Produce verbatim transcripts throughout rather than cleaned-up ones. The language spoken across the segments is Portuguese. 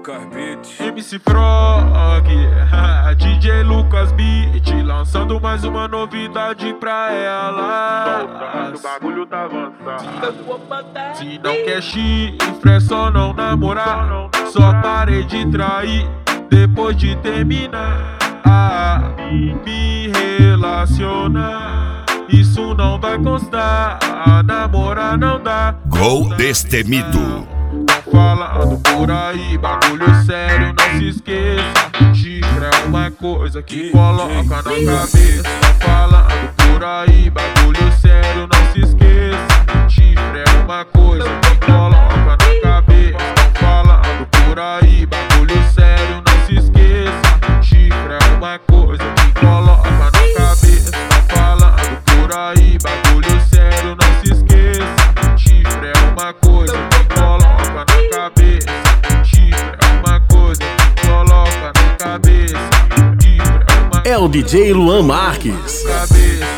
Lucas Beats, M C Frog, D J Lucas Beat, lançando mais uma novidade pra ela. O bagulho tá avançado. Se não quer chifre, só não namorar. Só parei de trair depois de terminar. Ah, me relacionar, isso não vai constar. Namorar não dá. Gol Destemido. Falando por aí, bagulho sério, não se esqueça. Chifre é uma coisa que coloca na cabeça. Falando por aí, bagulho sério, não se esqueça. Chifre é uma coisa que coloca na cabeça. Falando por aí, bagulho sério, não se esqueça. Chifre é uma coisa que coloca na cabeça. Falando por aí, bagulho sério, não se esqueça. Chifre é uma coisa que coloca na cabeça. Chifre é uma coisa que coloca na cabeça. Chifre é uma É o D J Luan Marques. cabeça.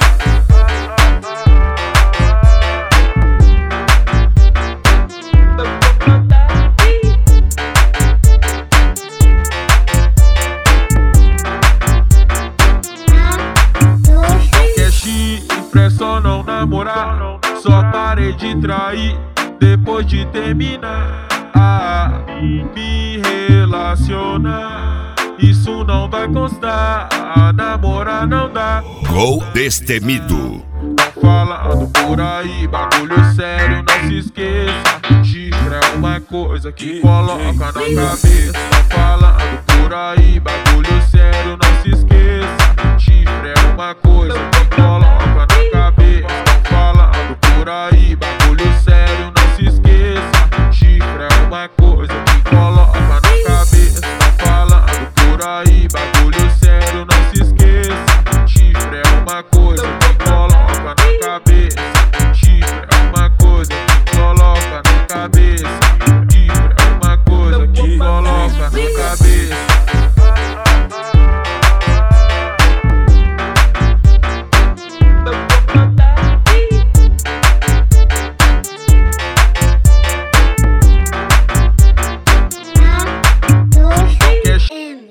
Quer chifre, é só não namorar. Só parei de trair depois de terminar. Ah, me relacionar, isso não vai constar. Namorar não dá. Gol Destemido. Falando por aí, bagulho sério, não se esqueça. Chifre é uma coisa que coloca na cabeça. Falando por aí, bagulho sério.